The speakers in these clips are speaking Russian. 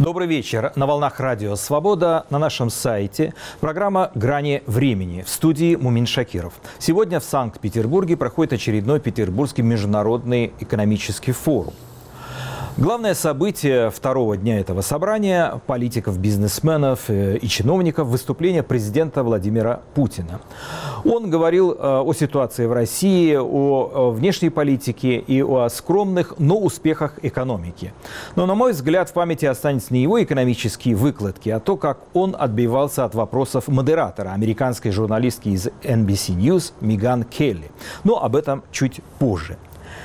Добрый вечер. На волнах радио «Свобода» на нашем сайте программа «Грани времени» в студии Мумин Шакиров. Сегодня в Санкт-Петербурге проходит очередной Петербургский международный экономический форум. Главное событие второго дня этого собрания – политиков, бизнесменов и чиновников – выступление президента Владимира Путина. Он говорил о ситуации в России, о внешней политике и о скромных, но успехах экономики. Но, на мой взгляд, в памяти останется не его экономические выкладки, а то, как он отбивался от вопросов модератора, американской журналистки из NBC News Меган Келли. Но об этом чуть позже.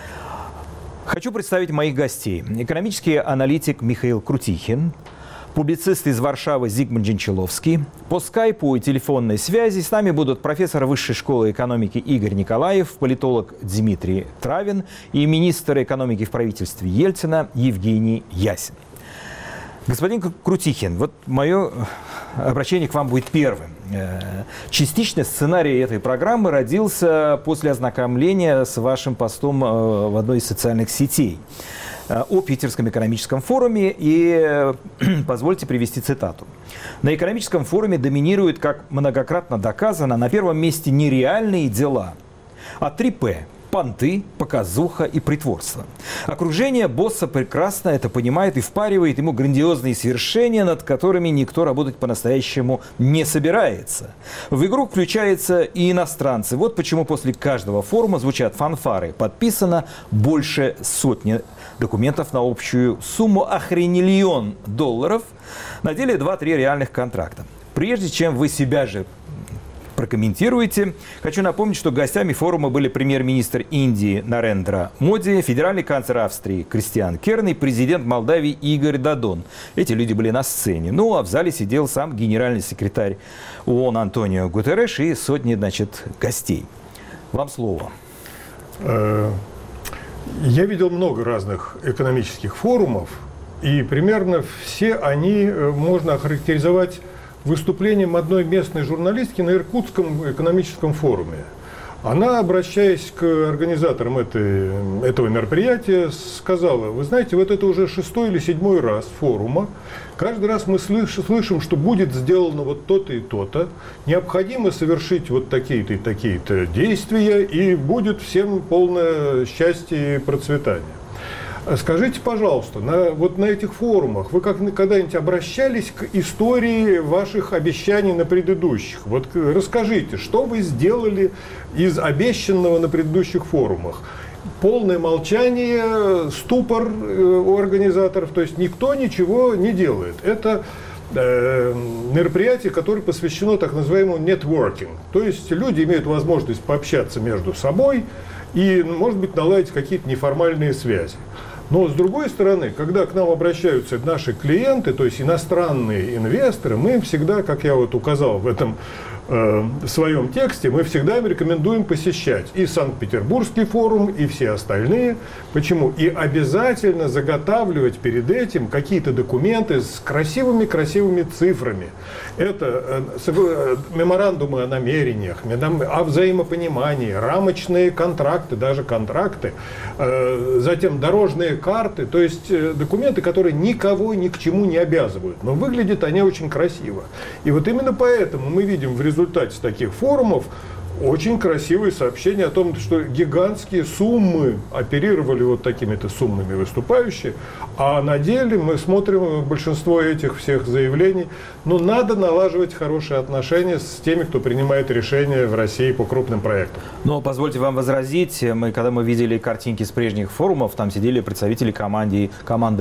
Хочу представить моих гостей. Экономический аналитик Михаил Крутихин, публицист из Варшавы Зигмунд Дженчиловский. По скайпу и телефонной связи с нами будут профессор Высшей школы экономики Игорь Николаев, политолог Дмитрий Травин и министр экономики в правительстве Ельцина Евгений Ясин. Господин Крутихин, вот мое обращение к вам будет первым. Частично сценарий этой программы родился после ознакомления с вашим постом в одной из социальных сетей о Питерском экономическом форуме. И позвольте привести цитату. На экономическом форуме доминирует, как многократно доказано, на первом месте не реальные дела, а 3 П. Понты, показуха и притворство. Окружение босса прекрасно это понимает и впаривает ему грандиозные свершения, над которыми никто работать по-настоящему не собирается. В игру включаются и иностранцы. Вот почему после каждого форума звучат фанфары. Подписано больше сотни документов на общую сумму $1 триллион. На деле 2-3 реальных контракта. Прежде чем вы себя же прокомментируйте. Хочу напомнить, что гостями форума были премьер-министр Индии Нарендра Моди, федеральный канцлер Австрии Кристиан Керн и президент Молдавии Игорь Додон. Эти люди были на сцене. Ну, а в зале сидел сам генеральный секретарь ООН Антонио Гутерреш и сотни, гостей. Вам слово. Я видел много разных экономических форумов, и примерно все они можно охарактеризовать выступлением одной местной журналистки на Иркутском экономическом форуме. Она, обращаясь к организаторам этого мероприятия, сказала: вы знаете, вот это уже 6-й или 7-й раз форума. Каждый раз мы слышим, что будет сделано вот то-то и то-то. Необходимо совершить вот такие-то и такие-то действия, и будет всем полное счастье и процветание. Скажите, пожалуйста, на этих форумах вы когда-нибудь обращались к истории ваших обещаний на предыдущих? Вот расскажите, что вы сделали из обещанного на предыдущих форумах? Полное молчание, ступор у организаторов, то есть никто ничего не делает. Это мероприятие, которое посвящено так называемому networking. То есть люди имеют возможность пообщаться между собой и, может быть, наладить какие-то неформальные связи. Но, с другой стороны, когда к нам обращаются наши клиенты, то есть иностранные инвесторы, мы им всегда, как я вот указал в этом своем тексте, мы всегда им рекомендуем посещать и Санкт-Петербургский форум, и все остальные. Почему? И обязательно заготавливать перед этим какие-то документы с красивыми цифрами. Это меморандумы о намерениях, о взаимопонимании, рамочные контракты, даже контракты, затем дорожные карты, то есть документы, которые никого ни к чему не обязывают. Но выглядят они очень красиво. И вот именно поэтому мы видим в результате таких форумов очень красивые сообщения о том, что гигантские суммы оперировали вот такими-то суммами выступающие, а на деле мы смотрим большинство этих всех заявлений. Но надо налаживать хорошие отношения с теми, кто принимает решения в России по крупным проектам. Но позвольте вам возразить, когда мы видели картинки с прежних форумов, там сидели представители команды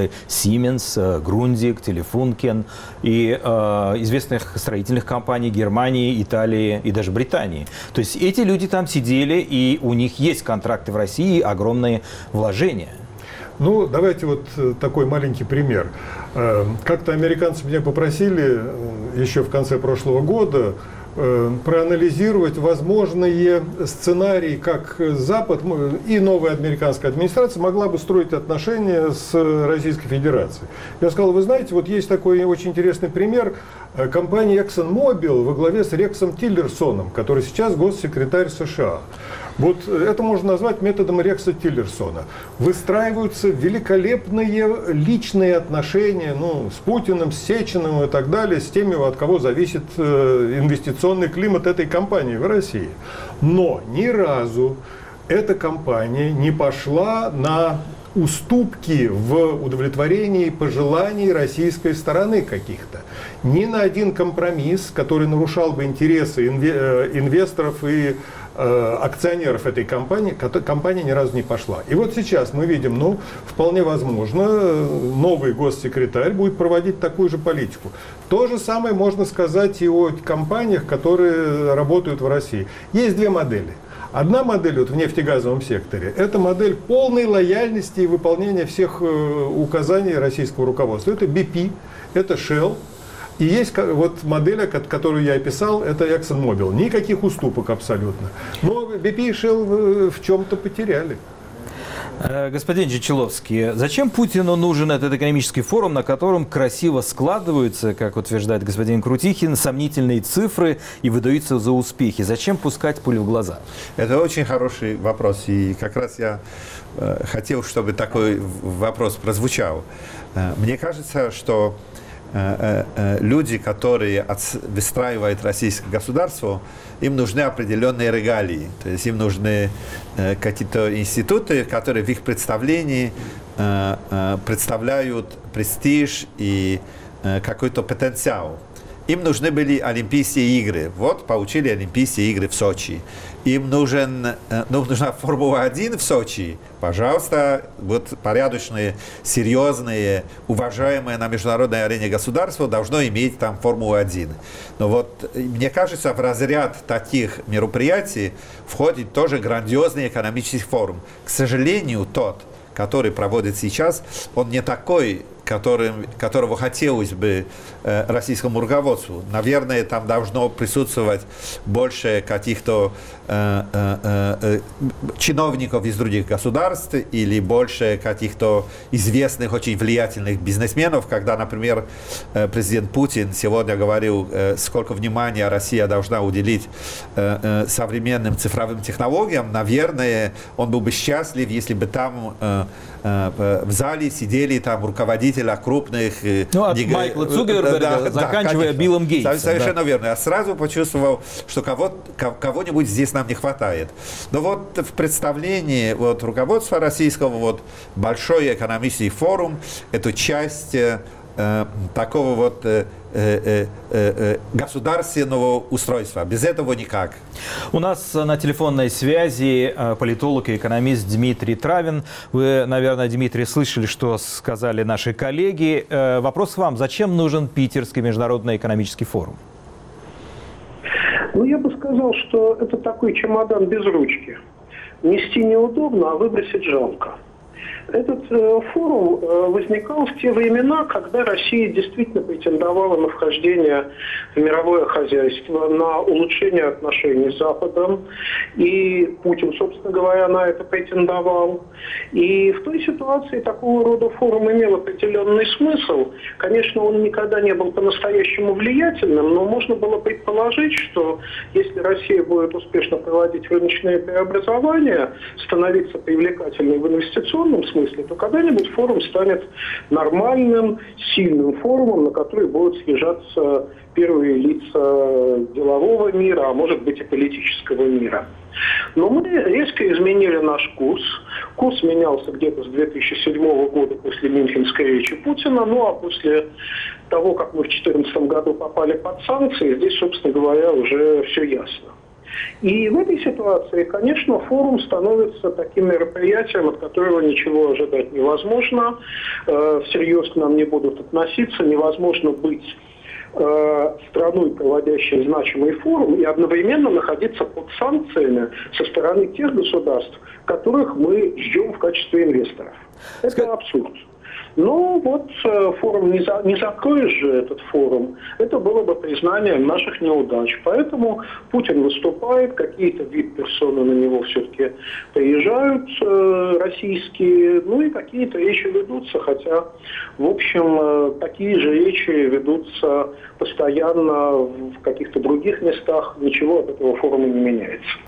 Siemens, Grundig, Telefunken и известных строительных компаний Германии, Италии и даже Британии. То есть эти люди там сидели, и у них есть контракты в России, огромные вложения. Ну, давайте вот такой маленький пример. Как-то американцы меня попросили еще в конце прошлого года проанализировать возможные сценарии, как Запад и новая американская администрация могла бы строить отношения с Российской Федерацией. Я сказал: вы знаете, вот есть такой очень интересный пример. Компания ExxonMobil во главе с Рексом Тиллерсоном, который сейчас госсекретарь США. Вот это можно назвать методом Рекса Тиллерсона. Выстраиваются великолепные личные отношения, ну, с Путиным, с Сечиным и так далее, с теми, от кого зависит инвестиционный климат этой компании в России. Но ни разу эта компания не пошла на уступки в удовлетворении пожеланий российской стороны каких-то. Ни на один компромисс, который нарушал бы интересы инвесторов и акционеров этой компании, компания ни разу не пошла. И вот сейчас мы видим, ну, вполне возможно, новый госсекретарь будет проводить такую же политику. То же самое можно сказать и о компаниях, которые работают в России. Есть две модели. Одна модель вот в нефтегазовом секторе – это модель полной лояльности и выполнения всех указаний российского руководства. Это BP, это Shell. И есть вот модель, которую я описал, это ExxonMobil. Никаких уступок абсолютно. Но BP и Shell в чем-то потеряли. Господин Джичиловский, зачем Путину нужен этот экономический форум, на котором красиво складываются, как утверждает господин Крутихин, сомнительные цифры и выдаются за успехи? Зачем пускать пулю в глаза? Это очень хороший вопрос. И как раз я хотел, чтобы такой вопрос прозвучал. Мне кажется, что люди, которые выстраивают российское государство, им нужны определенные регалии. То есть им нужны какие-то институты, которые в их представлении представляют престиж и какой-то потенциал. Им нужны были Олимпийские игры. Вот, получили Олимпийские игры в Сочи. Им нужна Формула-1 в Сочи. Пожалуйста, вот порядочные, серьезные, уважаемые на международной арене государства должно иметь там Формулу-1. Но вот, мне кажется, в разряд таких мероприятий входит тоже грандиозный экономический форум. К сожалению, тот, который проводит сейчас, он не такой, которого хотелось бы российскому руководству. Наверное, там должно присутствовать больше каких-то чиновников из других государств или больше каких-то известных, очень влиятельных бизнесменов. Когда, например, президент Путин сегодня говорил, сколько внимания Россия должна уделить современным цифровым технологиям, наверное, он был бы счастлив, если бы там в зале сидели там руководители крупных... Ну, от Майкла Цукерберга, заканчивая Биллом Гейтсом. Совершенно верно. Я сразу почувствовал, что кого-нибудь здесь нам не хватает. Но вот в представлении вот, руководства российского вот, большой экономический форум – это часть такого вот государственного устройства. Без этого никак. У нас на телефонной связи политолог и экономист Дмитрий Травин. Вы, наверное, Дмитрий, слышали, что сказали наши коллеги. Вопрос к вам. Зачем нужен Питерский международный экономический форум? Ну, я бы сказал, что это такой чемодан без ручки. Нести неудобно, а выбросить жалко. Этот форум возникал в те времена, когда Россия действительно претендовала на вхождение в мировое хозяйство, на улучшение отношений с Западом. И Путин, собственно говоря, на это претендовал. И в той ситуации такого рода форум имел определенный смысл. Конечно, он никогда не был по-настоящему влиятельным, но можно было предположить, что если Россия будет успешно проводить рыночные преобразования, становиться привлекательной в инвестиционном смысле, то когда-нибудь форум станет нормальным, сильным форумом, на который будут съезжаться первые лица делового мира, а может быть и политического мира. Но мы резко изменили наш курс. Курс менялся где-то с 2007 года после Мюнхенской речи Путина, ну а после того, как мы в 2014 году попали под санкции, здесь, собственно говоря, уже все ясно. И в этой ситуации, конечно, форум становится таким мероприятием, от которого ничего ожидать невозможно, всерьез к нам не будут относиться, невозможно быть страной, проводящей значимый форум, и одновременно находиться под санкциями со стороны тех государств, которых мы ждем в качестве инвесторов. Это абсурд. Но вот форум не закроешь же этот форум, это было бы признанием наших неудач. Поэтому Путин выступает, какие-то вип-персоны на него все-таки приезжают, российские, ну и какие-то речи ведутся, хотя, в общем, такие же речи ведутся постоянно в каких-то других местах, ничего от этого форума не меняется.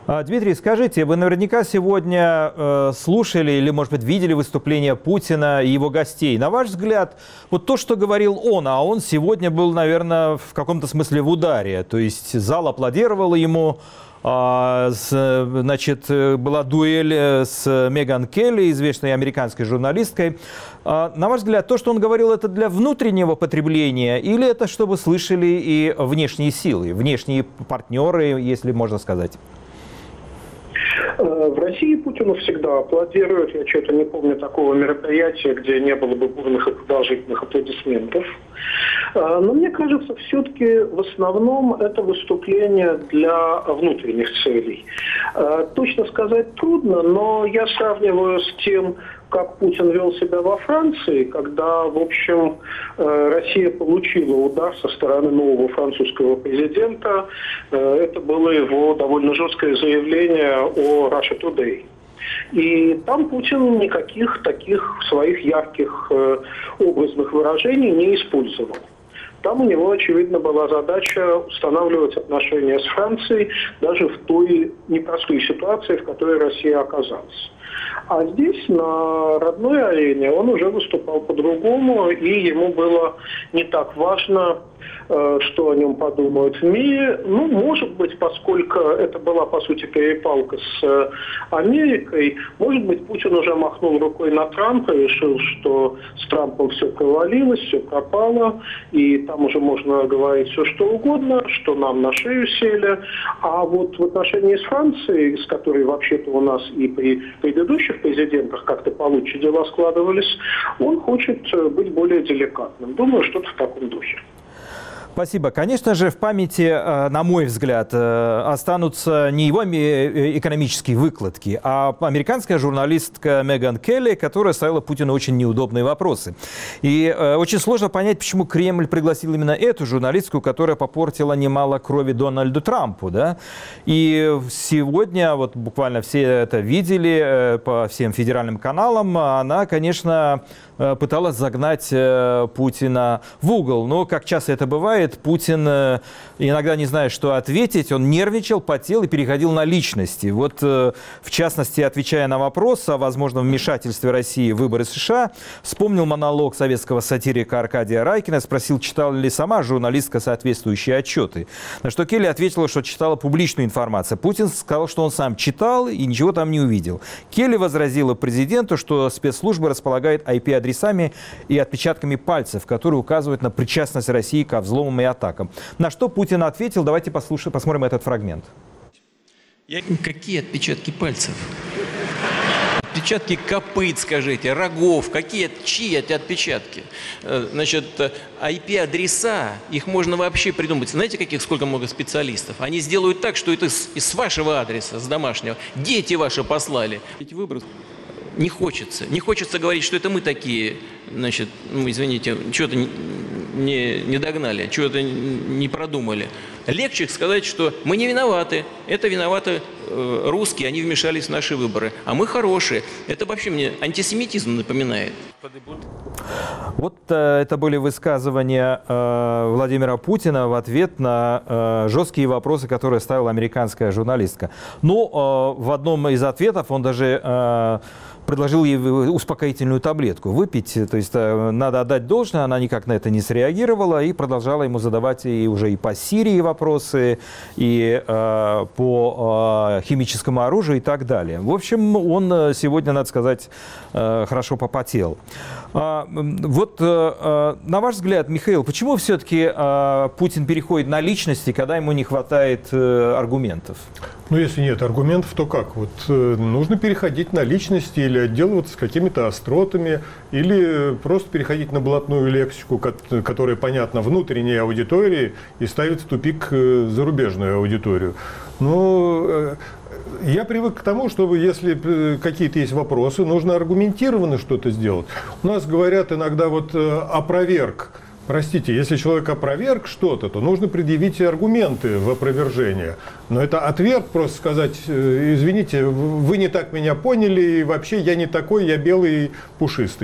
Дмитрий, скажите, вы наверняка сегодня слушали или, может быть, видели выступление Путина и его гостей. На ваш взгляд, вот то, что говорил он, а он сегодня был, наверное, в каком-то смысле в ударе. То есть зал аплодировал ему, значит, была дуэль с Меган Келли, известной американской журналисткой. На ваш взгляд, то, что он говорил, это для внутреннего потребления или это чтобы слышали и внешние силы, внешние партнеры, если можно сказать? В России Путину всегда аплодируют. Я что-то не помню такого мероприятия, где не было бы бурных и продолжительных аплодисментов. Но мне кажется, все-таки в основном это выступление для внутренних целей. Точно сказать трудно, но я сравниваю с тем, как Путин вел себя во Франции, когда, в общем, Россия получила удар со стороны нового французского президента. Это было его довольно жесткое заявление о Russia Today. И там Путин никаких таких своих ярких образных выражений не использовал. Там у него, очевидно, была задача устанавливать отношения с Францией даже в той непростой ситуации, в которой Россия оказалась. А здесь, на родной арене, он уже выступал по-другому, и ему было не так важно, что о нем подумают в мире. Ну, может быть, поскольку это была, по сути, перепалка с Америкой, может быть, Путин уже махнул рукой на Трампа, решил, что с Трампом все провалилось, все пропало, и там уже можно говорить все, что угодно, что нам на шею сели. А вот в отношении с Францией, с которой вообще-то у нас и при предыдущих президентах как-то получше дела складывались, он хочет быть более деликатным. Думаю, что-то в таком духе. Спасибо. Конечно же, в памяти, на мой взгляд, останутся не его экономические выкладки, а американская журналистка Меган Келли, которая ставила Путину очень неудобные вопросы. И очень сложно понять, почему Кремль пригласил именно эту журналистку, которая попортила немало крови Дональду Трампу. Да? И сегодня, вот буквально все это видели по всем федеральным каналам, она, конечно, пыталась загнать Путина в угол. Но, как часто это бывает, Путин, иногда не зная, что ответить, он нервничал, потел и переходил на личности. Вот, в частности, отвечая на вопрос о возможном вмешательстве России в выборы США, вспомнил монолог советского сатирика Аркадия Райкина, спросил, читала ли сама журналистка соответствующие отчеты. На что Келли ответила, что читала публичную информацию. Путин сказал, что он сам читал и ничего там не увидел. Келли возразила президенту, что спецслужбы располагают IP-адресами и отпечатками пальцев, которые указывают на причастность России ко взломам и атакам. На что Путин ответил, давайте посмотрим этот фрагмент. Какие отпечатки пальцев? Отпечатки копыт, скажите, рогов, чьи эти отпечатки? Значит, IP-адреса, их можно вообще придумать. Знаете, сколько много специалистов? Они сделают так, что это с вашего адреса, с домашнего. Дети ваши послали. Эти выбросы. Не хочется говорить, что это мы такие, значит, извините, что-то не догнали, что-то не продумали. Легче сказать, что мы не виноваты, это виноваты русские, они вмешались в наши выборы, а мы хорошие. Это вообще мне антисемитизм напоминает. Вот это были высказывания Владимира Путина в ответ на жесткие вопросы, которые ставила американская журналистка. Но в одном из ответов он даже предложил ей успокоительную таблетку выпить. То есть надо отдать должное, она никак на это не среагировала и продолжала ему задавать уже и по Сирии вопросы, и по химическому оружию и так далее. В общем, он сегодня, надо сказать, хорошо попотел. Вот на ваш взгляд, Михаил, почему все-таки Путин переходит на личности, когда ему не хватает аргументов? Ну, если нет аргументов, то как? Вот нужно переходить на личности или отделываться какими-то остротами, или просто переходить на блатную лексику, которая понятна внутренней аудитории и ставит в тупик зарубежную аудиторию. Но я привык к тому, чтобы если какие-то есть вопросы, нужно аргументированно что-то сделать. У нас говорят иногда вот опроверг. Простите, если человек опроверг что-то, то нужно предъявить аргументы в опровержение. Но это отверг, просто сказать, извините, вы не так меня поняли, и вообще я не такой, я белый и пушистый.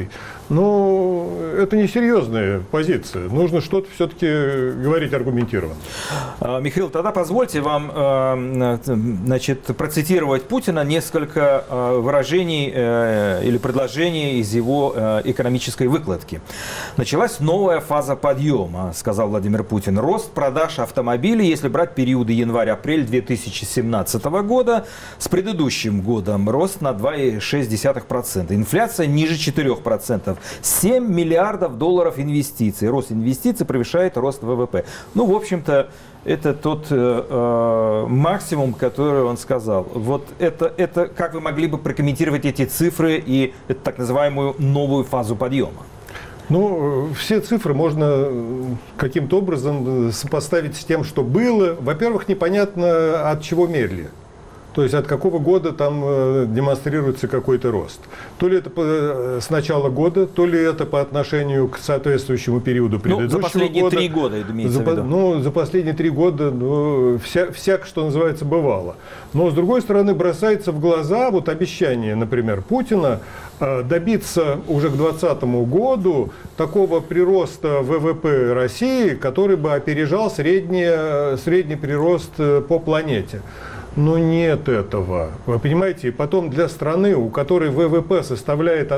Ну, это несерьезная позиция. Нужно что-то все-таки говорить аргументированно. Михаил, тогда позвольте вам значит, процитировать Путина несколько выражений или предложений из его экономической выкладки. «Началась новая фаза подъема», сказал Владимир Путин. «Рост продаж автомобилей, если брать периоды январь-апрель 2017 года, с предыдущим годом рост на 2,6%. Инфляция ниже 4%. 7 миллиардов долларов инвестиций. Рост инвестиций превышает рост ВВП». Ну, в общем-то, это тот максимум, который он сказал. Вот это как вы могли бы прокомментировать эти цифры и эту так называемую новую фазу подъема? Ну, все цифры можно каким-то образом сопоставить с тем, что было. Во-первых, непонятно, от чего мерили. То есть от какого года там демонстрируется какой-то рост. То ли это с начала года, то ли это по отношению к соответствующему периоду предыдущего года. За последние 3 года, имеется в виду. Ну, за последние 3 года, ну, всяко, что называется, бывало. Но, с другой стороны, бросается в глаза вот обещание, например, Путина добиться уже к 2020 году такого прироста ВВП России, который бы опережал средний прирост по планете. Но нет этого. Вы понимаете, и потом для страны, у которой ВВП составляет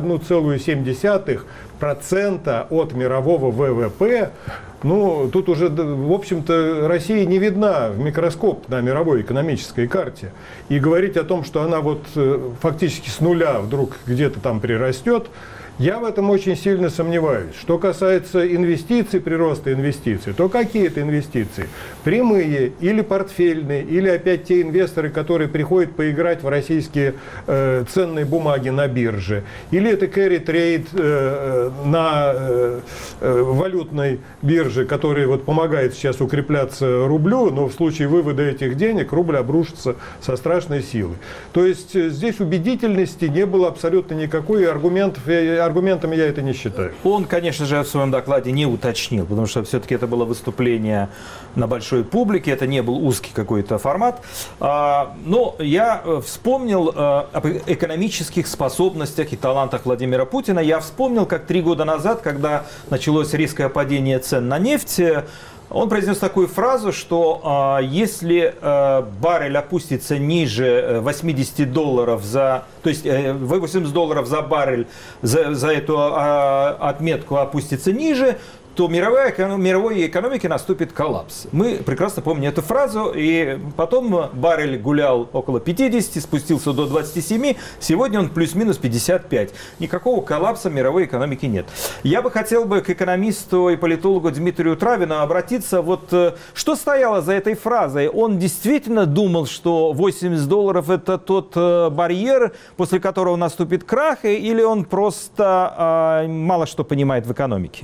1,7% от мирового ВВП, ну, тут уже, в общем-то, Россия не видна в микроскоп на мировой экономической карте. И говорить о том, что она вот фактически с нуля вдруг где-то там прирастет, я в этом очень сильно сомневаюсь. Что касается инвестиций, прироста инвестиций, то какие это инвестиции? Прямые или портфельные, или опять те инвесторы, которые приходят поиграть в российские ценные бумаги на бирже, или это carry trade на валютной бирже, который вот помогает сейчас укрепляться рублю, но в случае вывода этих денег рубль обрушится со страшной силой. То есть здесь убедительности не было абсолютно никакой, аргументами я это не считаю. Он, конечно же, в своем докладе не уточнил, потому что все-таки это было выступление на большой публике, это не был узкий какой-то формат. Но я вспомнил об экономических способностях и талантах Владимира Путина. Я вспомнил, как 3 года назад, когда началось резкое падение цен на нефть, он произнес такую фразу, что если баррель опустится ниже $80 за... То есть $80 за баррель за эту отметку опустится ниже, то мировой экономике наступит коллапс. Мы прекрасно помним эту фразу, и потом баррель гулял около 50, спустился до 27, сегодня он плюс-минус 55. Никакого коллапса мировой экономики нет. Я бы хотел к экономисту и политологу Дмитрию Травину обратиться. Вот что стояло за этой фразой? Он действительно думал, что $80 это тот барьер, после которого наступит крах, или он просто мало что понимает в экономике?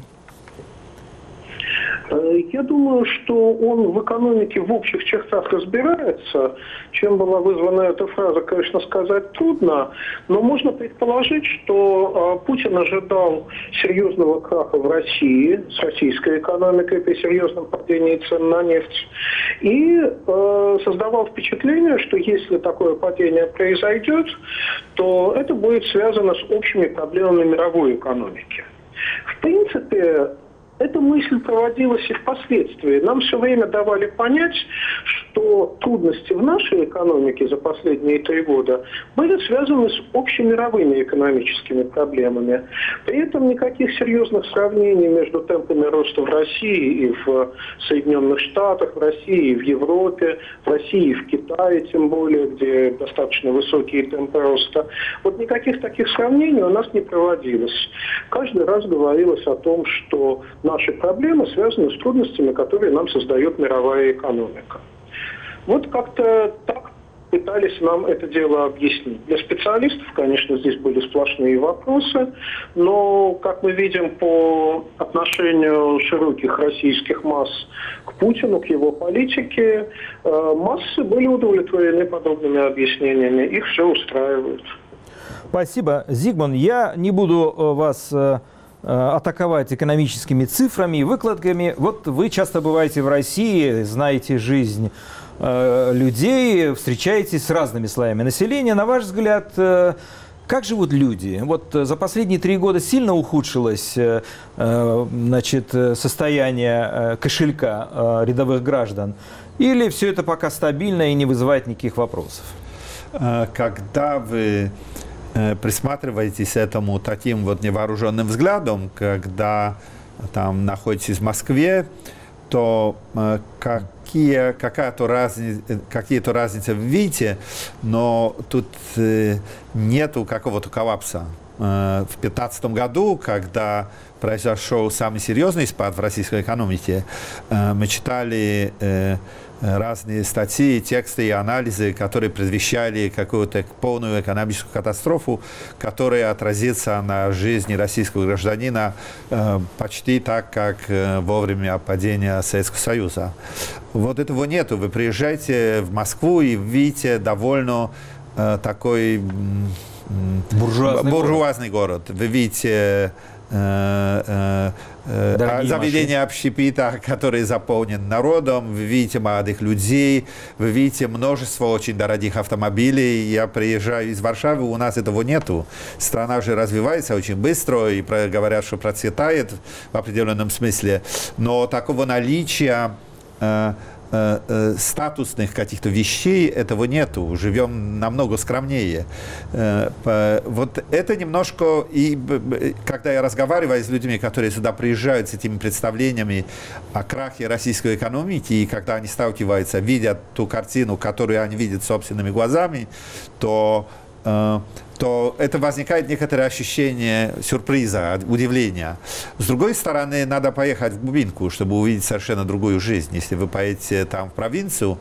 Я думаю, что он в экономике в общих чертах разбирается. Чем была вызвана эта фраза, конечно, сказать трудно, но можно предположить, что Путин ожидал серьезного краха в России с российской экономикой при серьезном падении цен на нефть и создавал впечатление, что если такое падение произойдет, то это будет связано с общими проблемами мировой экономики. В принципе, эта мысль проводилась и впоследствии. Нам все время давали понять, что трудности в нашей экономике за последние 3 года были связаны с общемировыми экономическими проблемами. При этом никаких серьезных сравнений между темпами роста в России и в Соединенных Штатах, в России и в Европе, в России и в Китае, тем более, где достаточно высокие темпы роста. Вот никаких таких сравнений у нас не проводилось. Каждый раз говорилось о том, что наши проблемы связаны с трудностями, которые нам создает мировая экономика. Вот как-то так пытались нам это дело объяснить. Для специалистов, конечно, здесь были сплошные вопросы, но, как мы видим по отношению широких российских масс к Путину, к его политике, массы были удовлетворены подобными объяснениями, их все устраивает. Спасибо, Зигмунд. Я не буду вас атаковать экономическими цифрами и выкладками. Вот вы часто бываете в России, знаете жизнь людей, встречаетесь с разными слоями населения. На ваш взгляд, Как живут люди? Вот за последние 3 года сильно ухудшилось состояние кошелька рядовых граждан? Или все это пока стабильно и не вызывает никаких вопросов? Когда вы присматриваетесь к этому таким вот невооруженным взглядом, когда там находитесь в Москве, то какие-то разницы вы видите, но тут нету какого-то коллапса. В 2015 году, когда произошел самый серьезный спад в российской экономике, мы читали разные статьи, тексты и анализы, которые предвещали какую-то полную экономическую катастрофу, которая отразится на жизни российского гражданина почти так, как во время падения Советского Союза. Вот этого нету. Вы приезжаете в Москву и видите довольно такой буржуазный город. Вы видите заведение общепита, который заполнен народом, вы видите молодых людей, вы видите множество очень дорогих автомобилей. Я приезжаю из Варшавы, у нас этого нету. Страна уже развивается очень быстро и говорят, что процветает в определенном смысле, но такого наличия статусных каких-то вещей этого нету. Живем намного скромнее. Вот это немножко... И когда я разговариваю с людьми, которые сюда приезжают с этими представлениями о крахе российской экономики, и когда они сталкиваются, видят ту картину, которую они видят собственными глазами, то это возникает некоторое ощущение сюрприза, удивления. С другой стороны, надо поехать в глубинку, чтобы увидеть совершенно другую жизнь. Если вы поедете там в провинцию,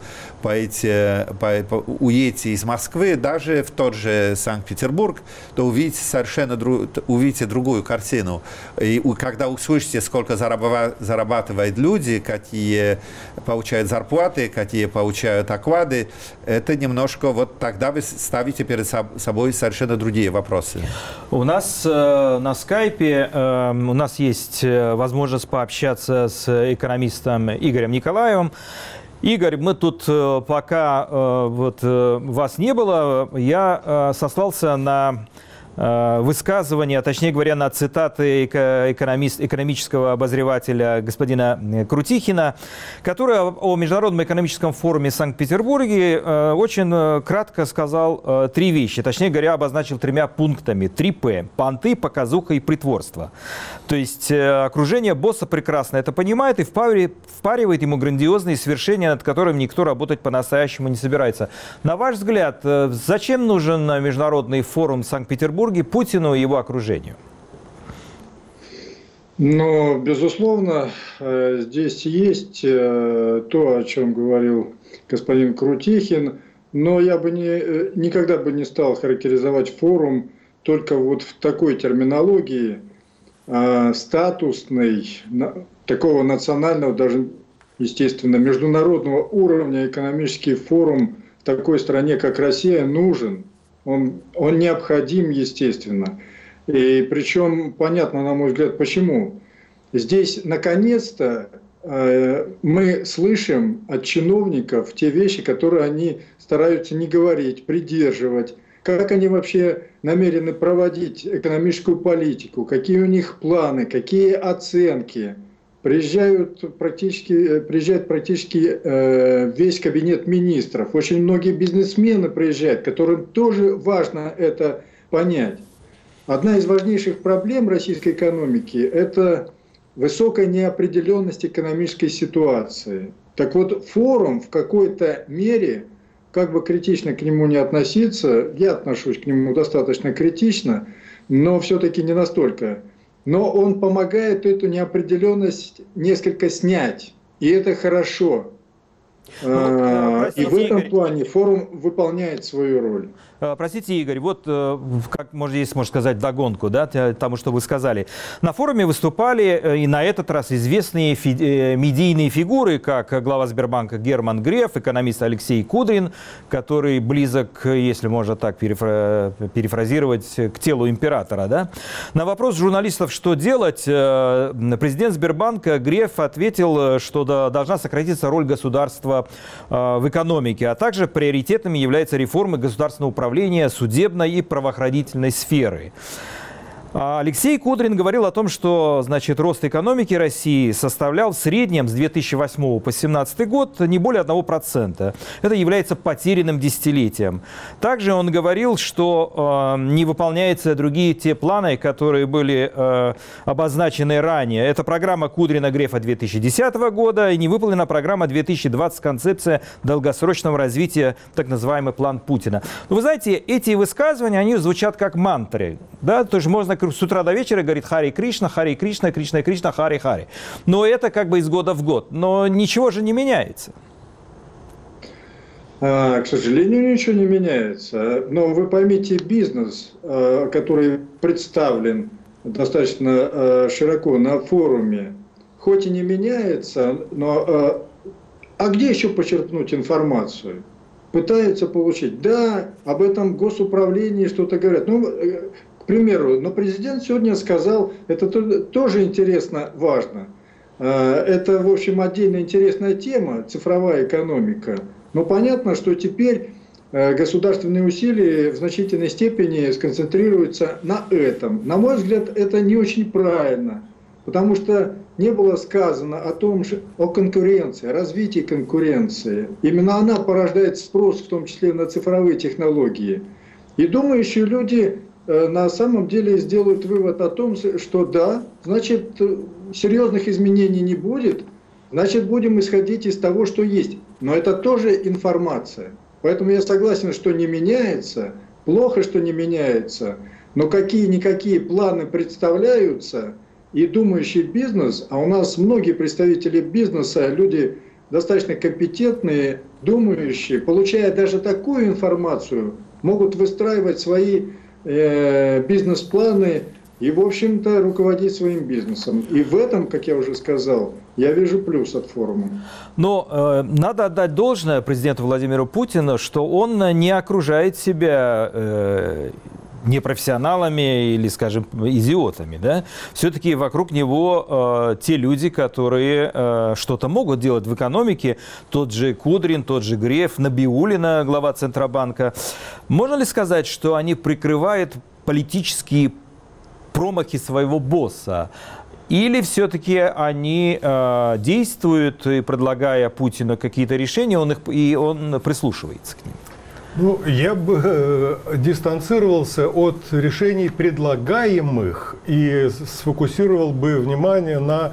уедете из Москвы, даже в тот же Санкт-Петербург, то увидите совершенно другую картину. И когда услышите, сколько зарабатывают люди, какие получают зарплаты, какие получают оклады, это немножко вот тогда вы ставите перед собой совершенно другие вопросы. У нас на скайпе у нас есть возможность пообщаться с экономистом Игорем Николаевым. Игорь, мы тут пока вас не было, я сослался на высказывание, точнее говоря, на цитаты экономического обозревателя господина Крутихина, который о Международном экономическом форуме в Санкт-Петербурге очень кратко сказал 3 вещи. Точнее говоря, обозначил 3 пунктами. 3П. Понты, показуха и притворство. То есть окружение босса прекрасно это понимает и впаривает ему грандиозные свершения, над которыми никто работать по-настоящему не собирается. На ваш взгляд, зачем нужен Международный форум в Санкт-Петербурге Путину и его окружению? Но, безусловно, здесь есть то, о чем говорил господин Крутихин, но я бы никогда бы не стал характеризовать форум только вот в такой терминологии, статусной, такого национального, даже, естественно, международного уровня. Экономический форум в такой стране, как Россия, нужен. Он необходим, естественно. И причем понятно, на мой взгляд, почему. Здесь, наконец-то, мы слышим от чиновников те вещи, которые они стараются не говорить, придерживать. Как они вообще намерены проводить экономическую политику, какие у них планы, какие оценки. Приезжает практически весь кабинет министров. Очень многие бизнесмены приезжают, которым тоже важно это понять. Одна из важнейших проблем российской экономики – это высокая неопределенность экономической ситуации. Так вот, форум в какой-то мере, как бы критично к нему не относиться, я отношусь к нему достаточно критично, но все-таки не настолько. Но он помогает эту неопределенность несколько снять. И это хорошо. И в этом плане форум выполняет свою роль. Простите, Игорь, вот как здесь можно сказать вдогонку, да, тому, что вы сказали. На форуме выступали и на этот раз известные медийные фигуры, как глава Сбербанка Герман Греф, экономист Алексей Кудрин, который близок, если можно так перефразировать, к телу императора. Да? На вопрос журналистов, что делать, президент Сбербанка Греф ответил, что должна сократиться роль государства вмешательства в экономике, а также приоритетами являются реформы государственного управления, судебной и правоохранительной сферы. Алексей Кудрин говорил о том, что, значит, рост экономики России составлял в среднем с 2008 по 2017 год не более 1%. Это является потерянным десятилетием. Также он говорил, что не выполняются другие те планы, которые были обозначены ранее. Это программа Кудрина-Грефа 2010 года и не выполнена программа 2020 концепция долгосрочного развития, так называемый план Путина. Но вы знаете, эти высказывания, они звучат как мантры. Да? То есть можно с утра до вечера говорит Хари Кришна, Кришна, Кришна, Хари, Хари. Но это как бы из года в год. Но ничего же не меняется. К сожалению, ничего не меняется. Но вы поймите, бизнес, который представлен достаточно широко на форуме, хоть и не меняется, но а где еще почерпнуть информацию? Пытаются получить. Да, об этом госуправлении что-то говорят. Ну, к примеру, но президент сегодня сказал, это тоже интересно, важно. Это, в общем, отдельно интересная тема, цифровая экономика. Но понятно, что теперь государственные усилия в значительной степени сконцентрируются на этом. На мой взгляд, это не очень правильно, потому что не было сказано о конкуренции, о развитии конкуренции. Именно она порождает спрос, в том числе на цифровые технологии. И думающие люди на самом деле сделают вывод о том, что да, значит, серьезных изменений не будет, значит, будем исходить из того, что есть. Но это тоже информация. Поэтому я согласен, что не меняется, плохо, что не меняется, но какие-никакие планы представляются, и думающий бизнес, а у нас многие представители бизнеса, люди достаточно компетентные, думающие, получая даже такую информацию, могут выстраивать свои бизнес-планы и, в общем-то, руководить своим бизнесом. И в этом, как я уже сказал, я вижу плюс от форума. Но надо отдать должное президенту Владимиру Путину, что он не окружает себя непрофессионалами или, скажем, идиотами. Да? Все-таки вокруг него те люди, которые что-то могут делать в экономике. Тот же Кудрин, тот же Греф, Набиуллина, глава Центробанка. Можно ли сказать, что они прикрывают политические промахи своего босса? Или все-таки они действуют, предлагая Путину какие-то решения, он прислушивается к ним? Ну, я бы дистанцировался от решений предлагаемых и сфокусировал бы внимание на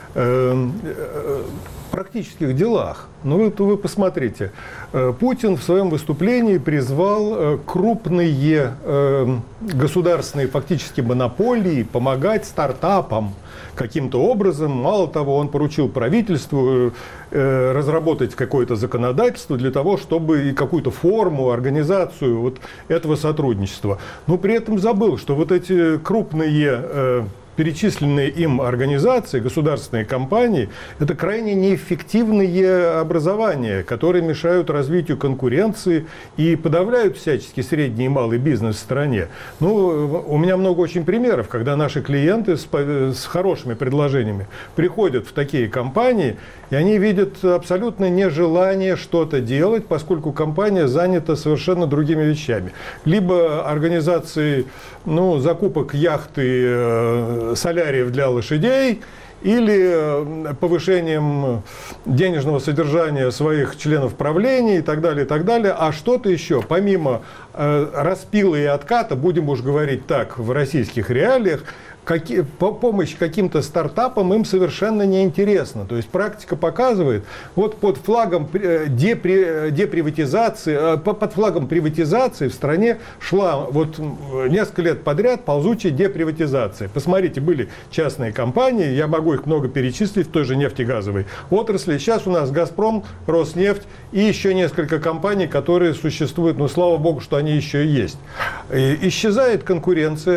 практических делах. Ну, это вы посмотрите. Путин в своем выступлении призвал крупные государственные фактически монополии помогать стартапам каким-то образом. Мало того, он поручил правительству разработать какое-то законодательство для того, чтобы и какую-то форму, организацию вот этого сотрудничества. Но при этом забыл, что вот эти крупные перечисленные им организации, государственные компании, это крайне неэффективные образования, которые мешают развитию конкуренции и подавляют всячески средний и малый бизнес в стране. Ну, у меня много очень примеров, когда наши клиенты с хорошими предложениями приходят в такие компании, и они видят абсолютно нежелание что-то делать, поскольку компания занята совершенно другими вещами. Либо организацией закупок яхты, соляриев для лошадей, или повышением денежного содержания своих членов правления и так далее, и так далее. А что-то еще, помимо распила и отката, будем уж говорить так в российских реалиях, помощь каким-то стартапам им совершенно неинтересна. То есть практика показывает, вот под флагом деприватизации, под флагом приватизации в стране шла вот несколько лет подряд ползучая деприватизация. Посмотрите, были частные компании, я могу их много перечислить в той же нефтегазовой отрасли. Сейчас у нас «Газпром», «Роснефть» и еще несколько компаний, которые существуют, но слава богу, что они еще и есть. Исчезает конкуренция.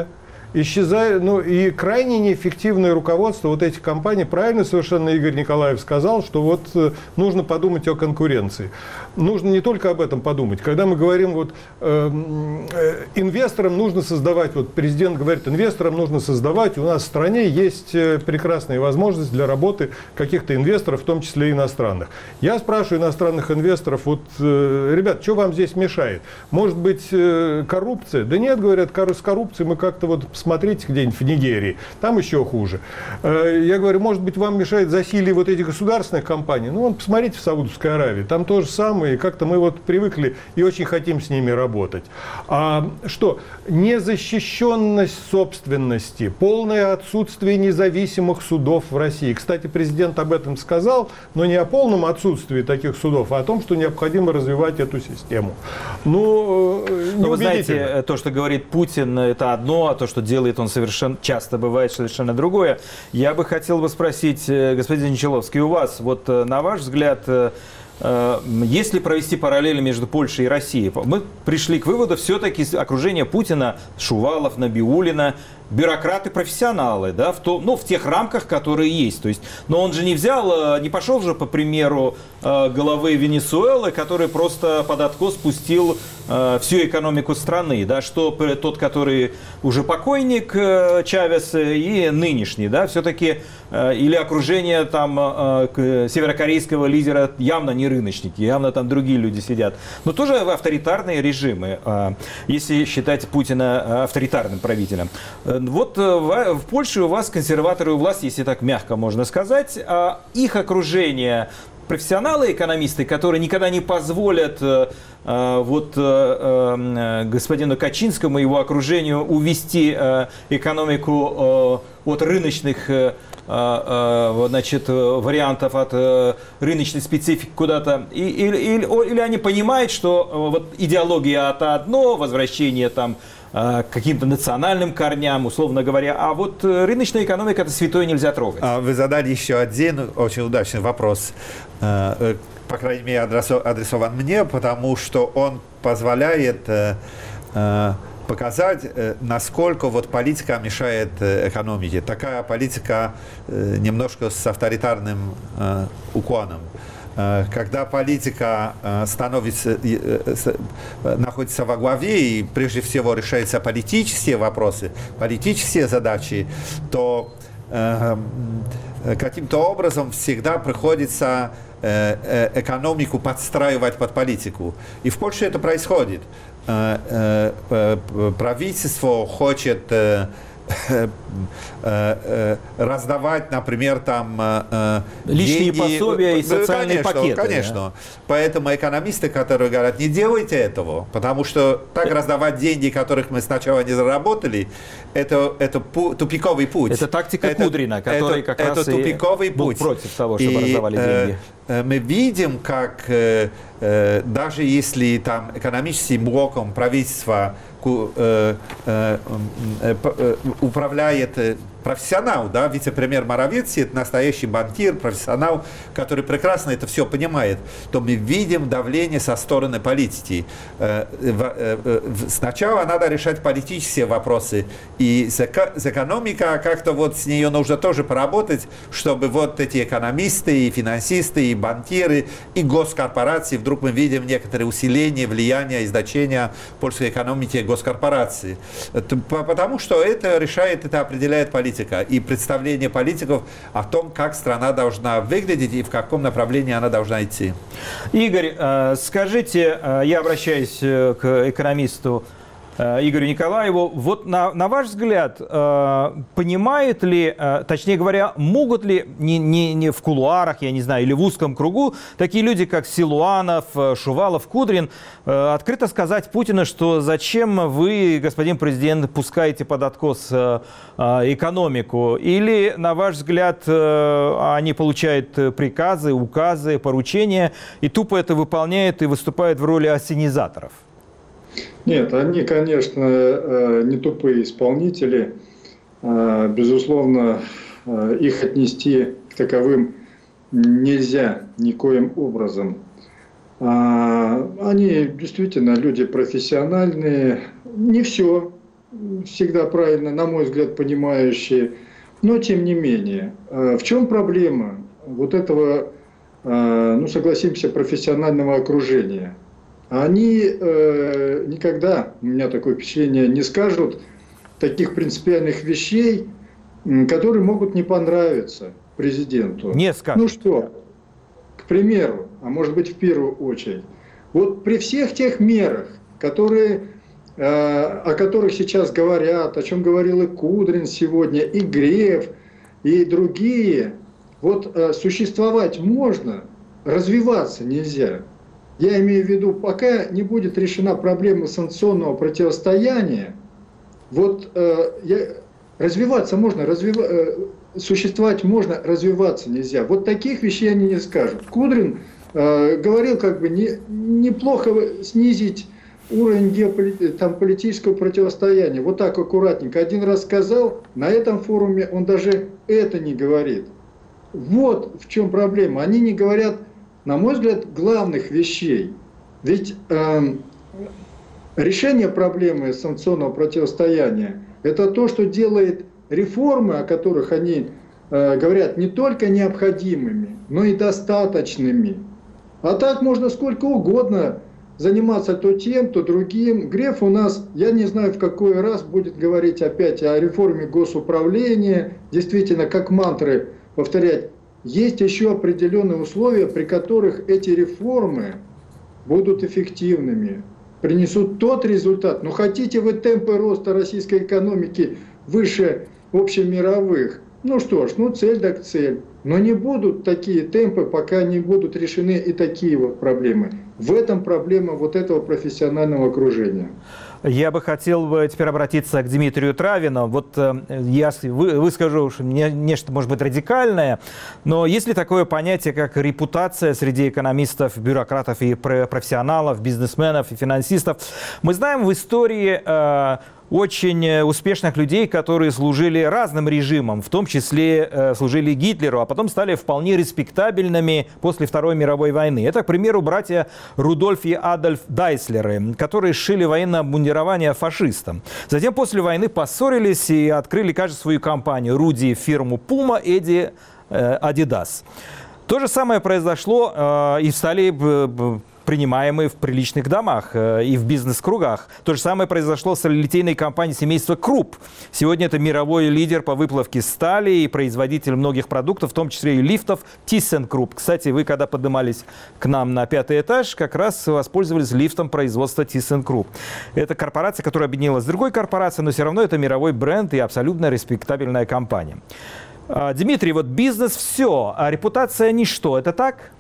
исчезает, и крайне неэффективное руководство вот этих компаний. Правильно совершенно Игорь Николаев сказал, что вот нужно подумать о конкуренции. Нужно не только об этом подумать. Когда мы говорим, инвесторам нужно создавать, президент говорит, инвесторам нужно создавать, у нас в стране есть прекрасные возможности для работы каких-то инвесторов, в том числе и иностранных. Я спрашиваю иностранных инвесторов, ребят, что вам здесь мешает? Может быть, коррупция? Да нет, говорят, с коррупцией мы как-то посмотрите где-нибудь в Нигерии, там еще хуже. Я говорю, может быть, вам мешает засилие вот этих государственных компаний? Посмотрите в Саудовской Аравии, там то же самое, и как-то мы привыкли и очень хотим с ними работать. А что? Незащищенность собственности, полное отсутствие независимых судов в России. Кстати, президент об этом сказал, но не о полном отсутствии таких судов, а о том, что необходимо развивать эту систему. Вы знаете, то, что говорит Путин, это одно, а то, что делает он совершенно часто, бывает совершенно другое. Я бы хотел спросить, господин Нечеловский, у вас, на ваш взгляд, если провести параллели между Польшей и Россией, мы пришли к выводу, все-таки окружение Путина, Шувалов, Набиуллина, бюрократы-профессионалы, да, в тех рамках, которые есть. То есть, но он же не пошел же по примеру главы Венесуэлы, который просто под откос спустил всю экономику страны, да, что тот, который уже покойник Чавес и нынешний, да, все-таки или окружение северокорейского лидера явно не рыночники, явно там другие люди сидят, но тоже авторитарные режимы, если считать Путина авторитарным правителем. В Польше у вас консерваторы у власти, если так мягко можно сказать, их окружение профессионалы, экономисты, которые никогда не позволят господину Качинскому и его окружению увести экономику от рыночных вариантов, от рыночной специфики куда-то. Или они понимают, что идеология это одно, возвращение к каким-то национальным корням, условно говоря, а рыночная экономика это святое, нельзя трогать. Вы задали еще один очень удачный вопрос, по крайней мере, адресован мне, потому что он позволяет показать, насколько политика мешает экономике. Такая политика немножко с авторитарным уклоном. Когда политика находится во главе и прежде всего решаются политические вопросы, политические задачи, то каким-то образом всегда приходится экономику подстраивать под политику. И в Польше это происходит. Правительство хочет раздавать, например, личные деньги, пособия и социальные пакеты. Конечно. Да. Поэтому экономисты, которые говорят, не делайте этого, потому что так раздавать деньги, которых мы сначала не заработали, это тупиковый путь. Это тактика Кудрина, который как раз тупиковый был путь. против того, чтобы раздавали деньги. Мы видим, как даже если экономическим блоком правительства управляет профессионал, да, вице-премьер Моровецкий, это настоящий банкир, профессионал, который прекрасно это все понимает, то мы видим давление со стороны политики. Сначала надо решать политические вопросы, и с экономикой как-то с нее нужно тоже поработать, чтобы эти экономисты, и финансисты, и банкиры, и госкорпорации, вдруг мы видим некоторые усиления, влияния и значения польской экономики госкорпорации. Потому что это определяет политика и представление политиков о том, как страна должна выглядеть и в каком направлении она должна идти. Игорь, скажите, я обращаюсь к экономисту Игорю Николаеву, на ваш взгляд, понимают ли, точнее говоря, могут ли не в кулуарах, я не знаю, или в узком кругу, такие люди, как Силуанов, Шувалов, Кудрин, открыто сказать Путину, что зачем вы, господин президент, пускаете под откос экономику? Или, на ваш взгляд, они получают приказы, указы, поручения и тупо это выполняют и выступают в роли ассенизаторов? Нет, они, конечно, не тупые исполнители. Безусловно, их отнести к таковым нельзя никоим образом. Они действительно люди профессиональные. Не все, всегда правильно, на мой взгляд, понимающие. Но тем не менее, в чем проблема вот этого, ну согласимся, профессионального окружения? Они никогда, у меня такое впечатление, не скажут таких принципиальных вещей, которые могут не понравиться президенту. Не скажут. Ну что, к примеру, а может быть в первую очередь, вот при всех тех мерах, о которых сейчас говорят, о чем говорил и Кудрин сегодня, и Греф, и другие, вот существовать можно, развиваться нельзя. Я имею в виду, пока не будет решена проблема санкционного противостояния, вот развиваться можно, существовать можно, развиваться нельзя. Вот таких вещей они не скажут. Кудрин говорил, как бы неплохо снизить уровень политического противостояния. Вот так аккуратненько. Один раз сказал, на этом форуме он даже это не говорит. Вот в чем проблема. Они не говорят, на мой взгляд, главных вещей. Ведь решение проблемы санкционного противостояния – это то, что делает реформы, о которых они говорят, не только необходимыми, но и достаточными. А так можно сколько угодно заниматься то тем, то другим. Греф у нас, я не знаю, в какой раз будет говорить опять о реформе госуправления, действительно, как мантры повторять. Есть еще определенные условия, при которых эти реформы будут эффективными, принесут тот результат. Но хотите вы темпы роста российской экономики выше общемировых? Ну что ж, цель так цель. Но не будут такие темпы, пока не будут решены и такие вот проблемы. В этом проблема вот этого профессионального окружения. Я бы хотел теперь обратиться к Дмитрию Травину. Вот я выскажу нечто, может быть, радикальное, но есть ли такое понятие, как репутация среди экономистов, бюрократов и профессионалов, бизнесменов и финансистов? Мы знаем в истории очень успешных людей, которые служили разным режимам, в том числе служили Гитлеру, а потом стали вполне респектабельными после Второй мировой войны. Это, к примеру, братья Рудольф и Адольф Дайслеры, которые сшили военное обмундирование фашистам. Затем после войны поссорились и открыли, кажется, свою компанию. Руди фирму Puma, Эдди Adidas. То же самое произошло и стали принимаемые в приличных домах и в бизнес-кругах. То же самое произошло с литейной компанией семейства Круп. Сегодня это мировой лидер по выплавке стали и производитель многих продуктов, в том числе и лифтов, ThyssenKrupp. Кстати, вы, когда поднимались к нам на 5-й этаж, как раз воспользовались лифтом производства ThyssenKrupp. Это корпорация, которая объединилась с другой корпорацией, но все равно это мировой бренд и абсолютно респектабельная компания. Дмитрий, вот бизнес все, а репутация ничто. Это так?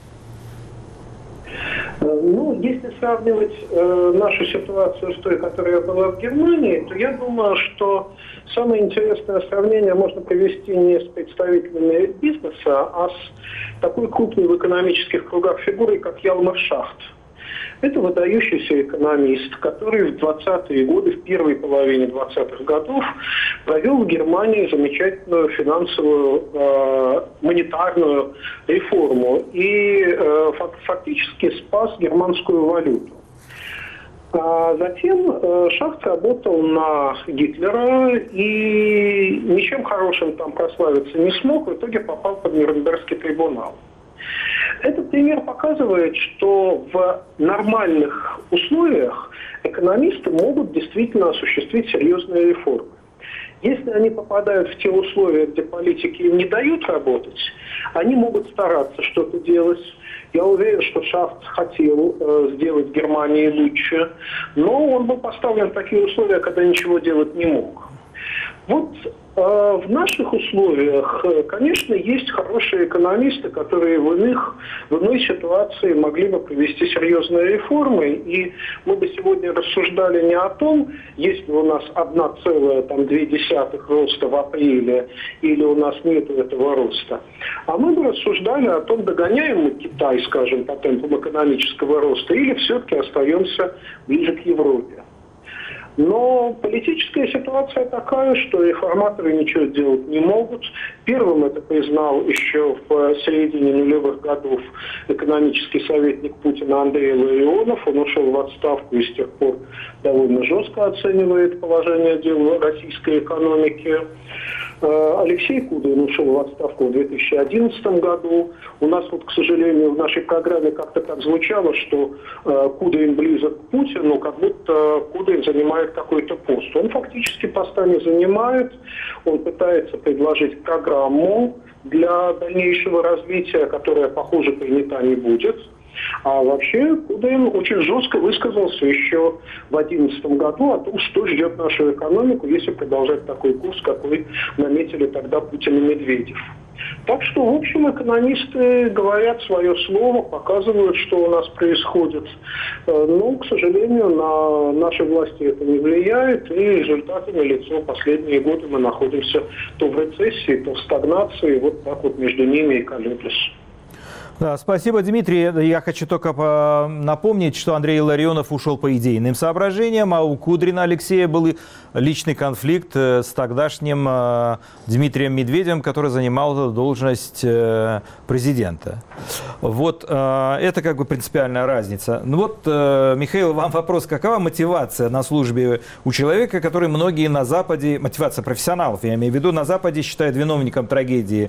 Если сравнивать нашу ситуацию с той, которая была в Германии, то я думаю, что самое интересное сравнение можно привести не с представителями бизнеса, а с такой крупной в экономических кругах фигурой, как Ялмар Шахт. Это выдающийся экономист, который в 20-е годы, в первой половине 20-х годов провел в Германии замечательную финансовую, монетарную реформу и фактически спас германскую валюту. А затем Шахт работал на Гитлера и ничем хорошим там прославиться не смог, в итоге попал под Нюрнбергский трибунал. Этот пример показывает, что в нормальных условиях экономисты могут действительно осуществить серьезные реформы. Если они попадают в те условия, где политики им не дают работать, они могут стараться что-то делать. Я уверен, что Шафт хотел сделать Германии лучше, но он был поставлен в такие условия, когда ничего делать не мог. Вот в наших условиях, конечно, есть хорошие экономисты, которые в иной ситуации могли бы провести серьезные реформы. И мы бы сегодня рассуждали не о том, есть ли у нас 1,2 роста в апреле или у нас нет этого роста. А мы бы рассуждали о том, догоняем мы Китай, скажем, по темпам экономического роста или все-таки остаемся ближе к Европе. Но политическая ситуация такая, что реформаторы ничего сделать не могут. Первым это признал еще в середине нулевых годов экономический советник Путина Андрей Ларионов. Он ушел в отставку и с тех пор довольно жестко оценивает положение дел в российской экономике. Алексей Кудрин ушел в отставку в 2011 году. У нас вот, к сожалению, в нашей программе как-то так звучало, что Кудрин близок к Путину, как будто Кудрин занимает какой-то пост. Он фактически поста не занимает. Он пытается предложить программу для дальнейшего развития, которая, похоже, принята не будет. А вообще Кудрин очень жестко высказался еще в 2011 году о том, что ждет нашу экономику, если продолжать такой курс, какой наметили тогда Путин и Медведев. Так что, в общем, экономисты говорят свое слово, показывают, что у нас происходит. Но, к сожалению, на наши власти это не влияет, и результаты налицо. Последние годы мы находимся то в рецессии, то в стагнации, вот так вот между ними и колеблюсь. Да, спасибо, Дмитрий. Я хочу только напомнить, что Андрей Ларионов ушел по идейным соображениям, а у Кудрина Алексея был личный конфликт с тогдашним Дмитрием Медведевым, который занимал должность президента. Вот это как бы принципиальная разница. Ну вот, Михаил, вам вопрос. Какова мотивация на службе у человека, который многие на Западе, мотивация профессионалов, я имею в виду, на Западе считают виновником трагедии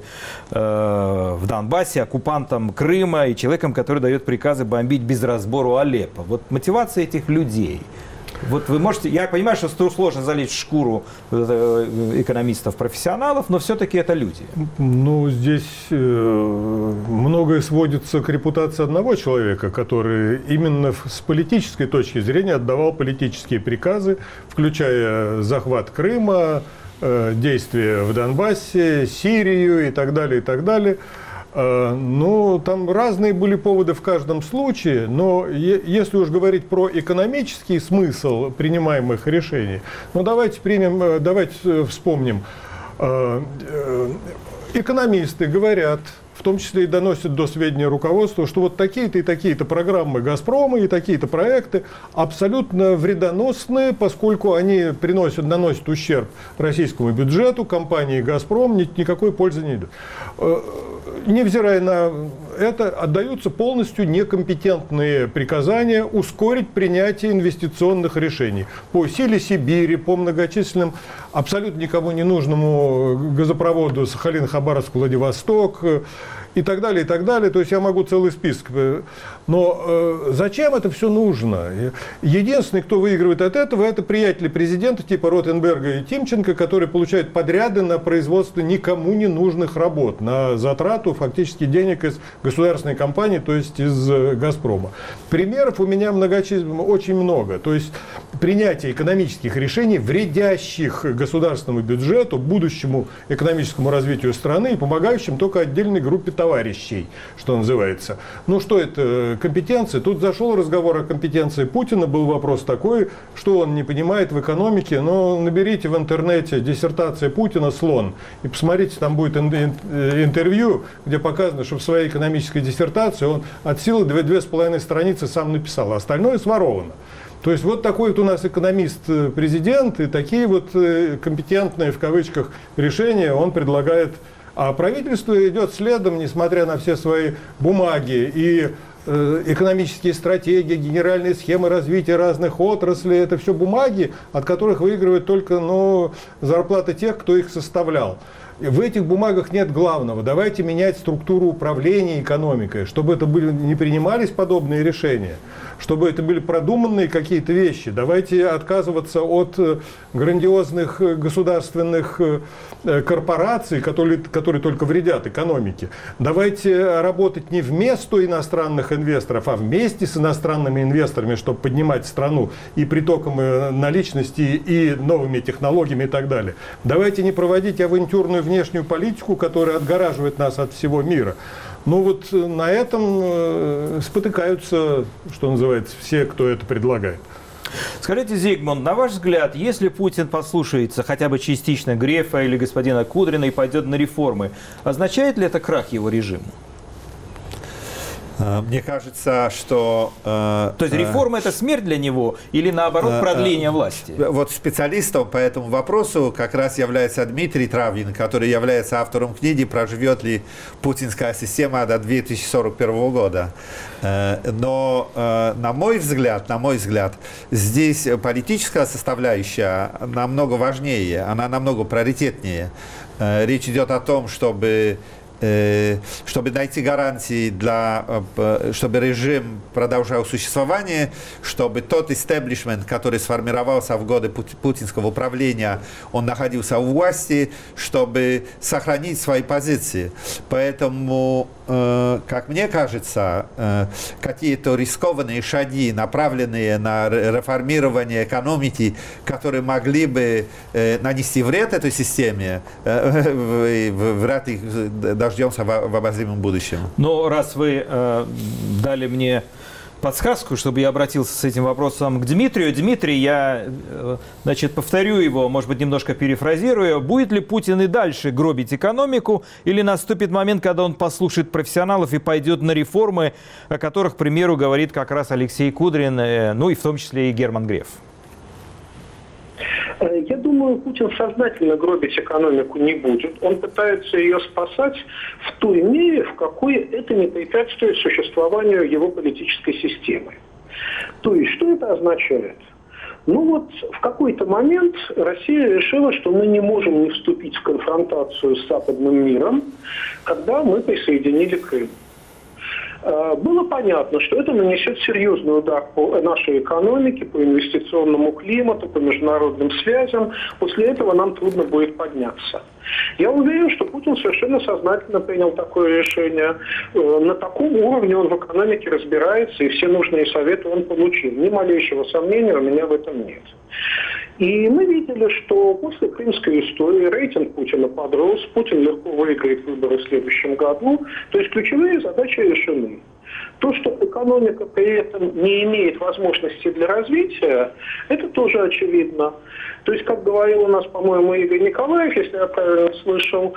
в Донбассе, оккупантом Крыма и человеком, который дает приказы бомбить без разбору Алеппо. Вот мотивация этих людей. Вот вы можете, я понимаю, что сложно залезть в шкуру экономистов-профессионалов, но все-таки это люди. Ну, здесь многое сводится к репутации одного человека, который именно с политической точки зрения отдавал политические приказы, включая захват Крыма, действия в Донбассе, Сирию и так далее, и так далее. Ну, там разные были поводы в каждом случае, но если уж говорить про экономический смысл принимаемых решений, ну, давайте вспомним. Экономисты говорят, в том числе и доносят до сведения руководства, что вот такие-то и такие-то программы «Газпрома» и такие-то проекты абсолютно вредоносные, поскольку они наносят ущерб российскому бюджету, компании «Газпром» никакой пользы не идут. Невзирая на это, отдаются полностью некомпетентные приказания ускорить принятие инвестиционных решений по Силе Сибири, по многочисленным, абсолютно никому не нужному газопроводу Сахалин-Хабаровск-Владивосток и так далее, и так далее. То есть я могу целый список. Но зачем это все нужно? Единственный, кто выигрывает от этого, это приятели президента типа Ротенберга и Тимченко, которые получают подряды на производство никому не нужных работ, на затрату фактически денег из государственной компании, то есть из «Газпрома». Примеров у меня очень много. То есть принятие экономических решений, вредящих государственному бюджету, будущему экономическому развитию страны и помогающим только отдельной группе товарищей, что называется. Ну что это? Компетенции. Тут зашел разговор о компетенции Путина, был вопрос такой, что он не понимает в экономике, но наберите в интернете диссертация Путина «Слон» и посмотрите, там будет интервью, где показано, что в своей экономической диссертации он от силы 2,5 страницы сам написал, а остальное своровано. То есть вот такой вот у нас экономист-президент, и такие вот компетентные в кавычках решения он предлагает. А правительство идет следом, несмотря на все свои бумаги и экономические стратегии, генеральные схемы развития разных отраслей. Это все бумаги, от которых выигрывают только зарплаты тех, кто их составлял. В этих бумагах нет главного. Давайте менять структуру управления экономикой, чтобы это не принимались подобные решения, чтобы это были продуманные какие-то вещи. Давайте отказываться от грандиозных государственных корпораций, которые только вредят экономике. Давайте работать не вместо иностранных инвесторов, а вместе с иностранными инвесторами, чтобы поднимать страну и притоком наличности, и новыми технологиями и так далее. Давайте не проводить авантюрную внешнюю политику, которая отгораживает нас от всего мира. Ну вот на этом спотыкаются, что называется, все, кто это предлагает. Скажите, Зигмунд, на ваш взгляд, если Путин послушается хотя бы частично Грефа или господина Кудрина и пойдет на реформы, означает ли это крах его режима? Мне кажется, что... То есть реформа – это смерть для него или, наоборот, продление власти? Вот специалистом по этому вопросу как раз является Дмитрий Травин, который является автором книги «Проживет ли путинская система до 2041 года». Но, на мой взгляд, здесь политическая составляющая намного важнее, она намного приоритетнее. Речь идет о том, чтобы найти гарантии, чтобы режим продолжал существование, чтобы тот истеблишмент, который сформировался в годы путинского управления, он находился у власти, чтобы сохранить свои позиции. Поэтому, как мне кажется, какие-то рискованные шаги, направленные на реформирование экономики, которые могли бы нанести вред этой системе, вряд ли дождемся в обозримом будущем. Но раз вы дали мне подсказку, чтобы я обратился с этим вопросом к Дмитрию. Дмитрий, я повторю его, может быть, немножко перефразирую. Будет ли Путин и дальше гробить экономику, или наступит момент, когда он послушает профессионалов и пойдет на реформы, о которых, к примеру, говорит как раз Алексей Кудрин, ну и в том числе и Герман Греф? Я думаю, Путин сознательно гробить экономику не будет. Он пытается ее спасать в той мере, в какой это не препятствует существованию его политической системы. То есть, что это означает? Ну вот, в какой-то момент Россия решила, что мы не можем не вступить в конфронтацию с западным миром, когда мы присоединили Крым. Было понятно, что это нанесет серьезный удар по нашей экономике, по инвестиционному климату, по международным связям. После этого нам трудно будет подняться. Я уверен, что Путин совершенно сознательно принял такое решение. На таком уровне он в экономике разбирается, и все нужные советы он получил. Ни малейшего сомнения у меня в этом нет. И мы видели, что после крымской истории рейтинг Путина подрос, Путин легко выиграет выборы в следующем году. То есть ключевые задачи решены. То, что экономика при этом не имеет возможности для развития, это тоже очевидно. То есть, как говорил у нас, по-моему, Игорь Николаев, если я правильно слышал,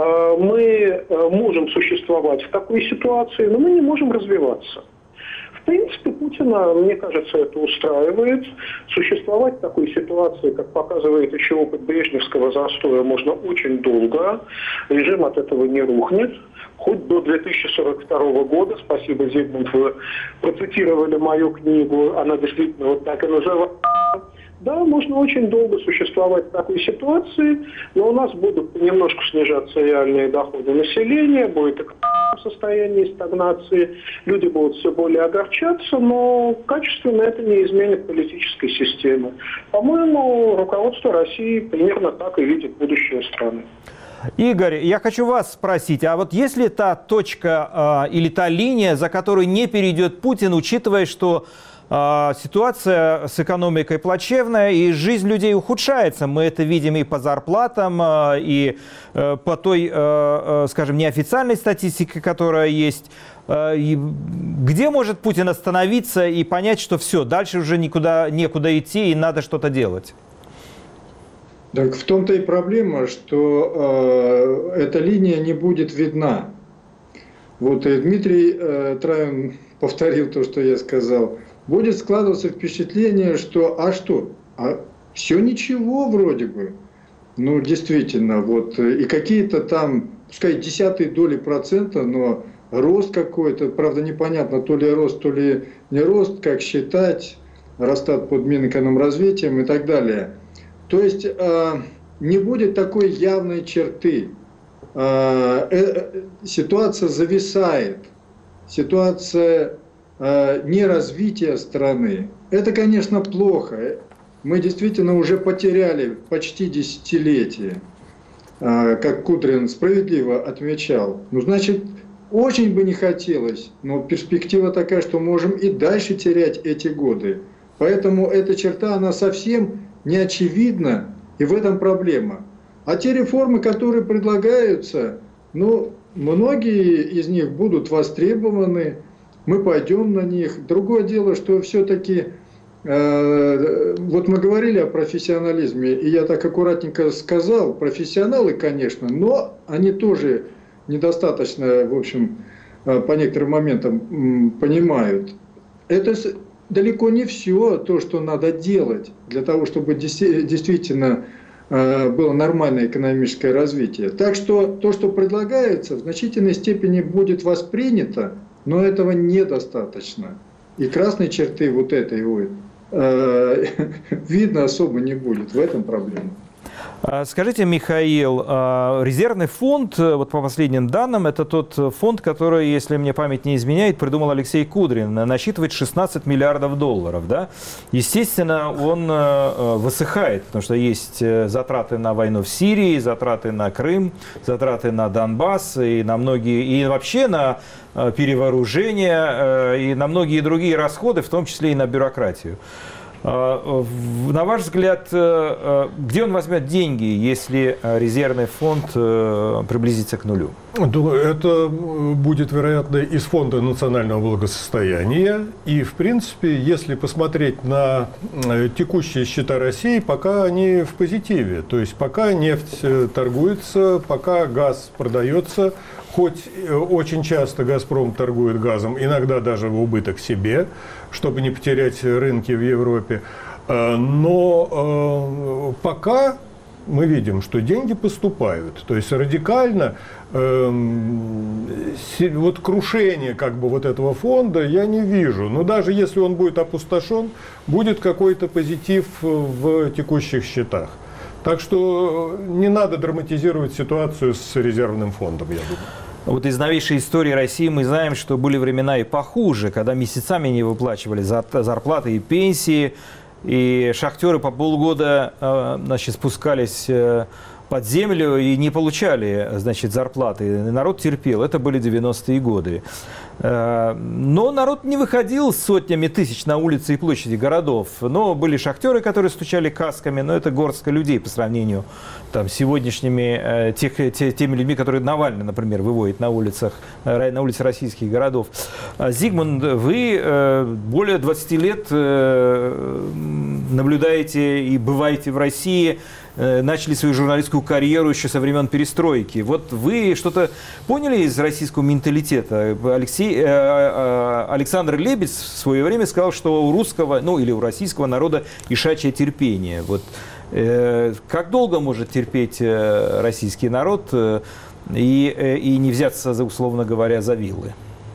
мы можем существовать в такой ситуации, но мы не можем развиваться. В принципе, Путина, мне кажется, это устраивает. Существовать в такой ситуации, как показывает еще опыт брежневского застоя, можно очень долго. Режим от этого не рухнет. Хоть до 2042 года. Спасибо, Зигмунд, вы процитировали мою книгу. Она действительно вот так и называется. Да, можно очень долго существовать в такой ситуации, но у нас будут понемножку снижаться реальные доходы населения, будет состояние стагнации, люди будут все более огорчаться, но качественно это не изменит политической системы. По-моему, руководство России примерно так и видит будущее страны. Игорь, я хочу вас спросить, а вот есть ли та точка или та линия, за которой не перейдет Путин, учитывая, что ситуация с экономикой плачевная, и жизнь людей ухудшается. Мы это видим и по зарплатам, и по той, скажем, неофициальной статистике, которая есть. Где может Путин остановиться и понять, что все, дальше уже некуда идти и надо что-то делать? Так в том-то и проблема, что эта линия не будет видна. Вот и Дмитрий Травин повторил то, что я сказал. Будет складываться впечатление, что все ничего вроде бы. Ну, действительно, вот, и какие-то там, пускай 0,1%, но рост какой-то, правда, непонятно, то ли рост, то ли не рост, как считать, Росстат под Минэкономразвитием и так далее. То есть не будет такой явной черты. Ситуация зависает, ситуация неразвития страны. Это, конечно, плохо. Мы действительно уже потеряли почти десятилетие, как Кудрин справедливо отмечал. Ну, значит, очень бы не хотелось, но перспектива такая, что можем и дальше терять эти годы. Поэтому эта черта, она совсем не очевидна, и в этом проблема. А те реформы, которые предлагаются, ну, многие из них будут востребованы, мы пойдем на них. Другое дело, что все-таки, вот мы говорили о профессионализме, и я так аккуратненько сказал, профессионалы, конечно, но они тоже недостаточно, в общем, по некоторым моментам понимают. Это далеко не все то, что надо делать для того, чтобы действительно было нормальное экономическое развитие. Так что то, что предлагается, в значительной степени будет воспринято, но этого недостаточно. И красной черты вот этой видно особо не будет. В этом проблема. Скажите, Михаил, резервный фонд, вот по последним данным, это тот фонд, который, если мне память не изменяет, придумал Алексей Кудрин, насчитывает 16 миллиардов долларов. Да? Естественно, он высыхает, потому что есть затраты на войну в Сирии, затраты на Крым, затраты на Донбасс и на многие, и вообще на перевооружение, и на многие другие расходы, в том числе и на бюрократию. На ваш взгляд, где он возьмет деньги, если резервный фонд приблизится к нулю? Это будет, вероятно, из Фонда национального благосостояния. И, в принципе, если посмотреть на текущие счета России, пока они в позитиве. То есть пока нефть торгуется, пока газ продается. Хоть очень часто «Газпром» торгует газом, иногда даже в убыток себе, чтобы не потерять рынки в Европе. Но пока мы видим, что деньги поступают. То есть радикально вот крушение как бы вот этого фонда я не вижу. Но даже если он будет опустошен, будет какой-то позитив в текущих счетах. Так что не надо драматизировать ситуацию с резервным фондом, я думаю. Вот из новейшей истории России мы знаем, что были времена и похуже, когда месяцами не выплачивали зарплаты и пенсии, и шахтеры по полгода, значит, спускались под землю и не получали, значит, зарплаты. И народ терпел. Это были 90-е годы. Но народ не выходил сотнями тысяч на улицы и площади городов. Но были шахтеры, которые стучали касками, но это горстка людей по сравнению там, с сегодняшними теми людьми, которые Навальный, например, выводит на улицы российских городов. Зигмунд, вы более 20 лет наблюдаете и бываете в России, начали свою журналистскую карьеру еще со времен перестройки. Вот вы что-то поняли из российского менталитета? Александр Лебедь в свое время сказал, что у русского, или у российского народа ишачье терпение. Вот, как долго может терпеть российский народ и не взяться, условно говоря, за вилы?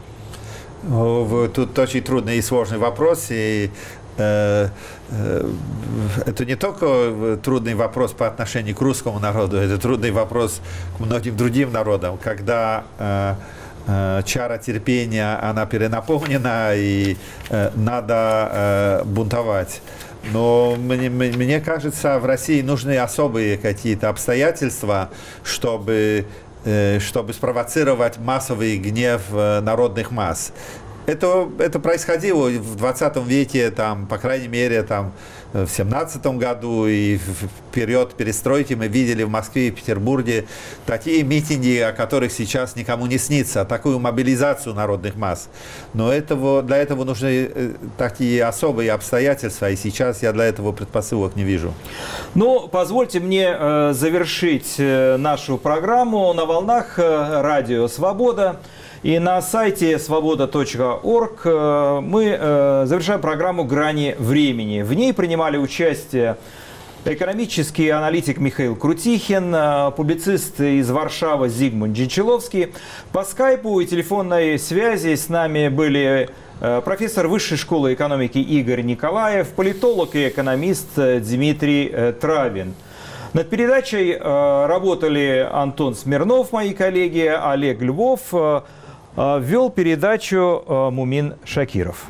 Тут очень трудный и сложный вопрос. И это не только трудный вопрос по отношению к русскому народу, это трудный вопрос к многим другим народам, когда чара терпения, она перенаполнена и надо бунтовать. Но мне кажется, в России нужны особые какие-то обстоятельства, чтобы спровоцировать массовый гнев народных масс. Это происходило в 20 веке, там, по крайней мере, там, в 17 году и в период перестройки мы видели в Москве и Петербурге такие митинги, о которых сейчас никому не снится, такую мобилизацию народных масс. Но для этого нужны такие особые обстоятельства, и сейчас я для этого предпосылок не вижу. Ну, позвольте мне завершить нашу программу на волнах радио «Свобода». И на сайте svoboda.org мы завершаем программу «Грани времени». В ней принимали участие экономический аналитик Михаил Крутихин, публицист из Варшавы Зигмунд Дженчиловский. По скайпу и телефонной связи с нами были профессор Высшей школы экономики Игорь Николаев, политолог и экономист Дмитрий Травин. Над передачей работали Антон Смирнов, мои коллеги, Олег Львов. Вел передачу Мумин Шакиров.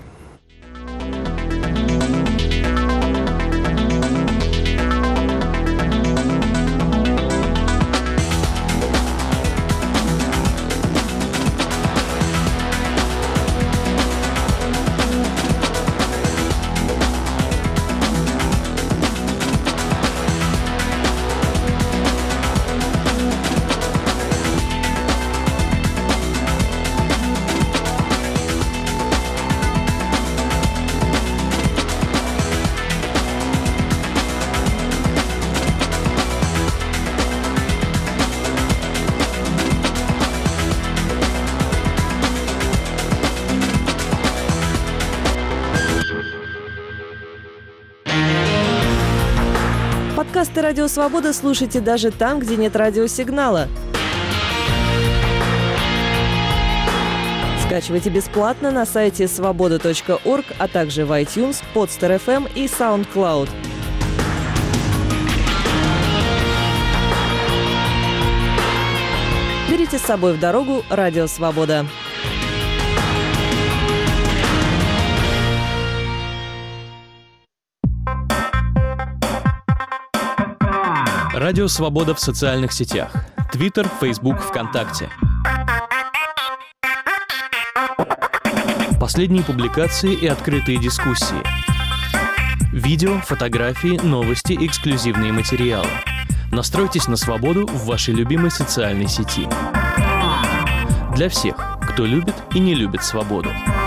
Подкасты «Радио Свобода» слушайте даже там, где нет радиосигнала. Скачивайте бесплатно на сайте svoboda.org, а также в iTunes, Podster FM и SoundCloud. Берите с собой в дорогу «Радио Свобода». Радио Свобода в социальных сетях. Твиттер, Фейсбук, ВКонтакте. Последние публикации и открытые дискуссии. Видео, фотографии, новости, эксклюзивные материалы. Настройтесь на свободу в вашей любимой социальной сети. Для всех, кто любит и не любит свободу.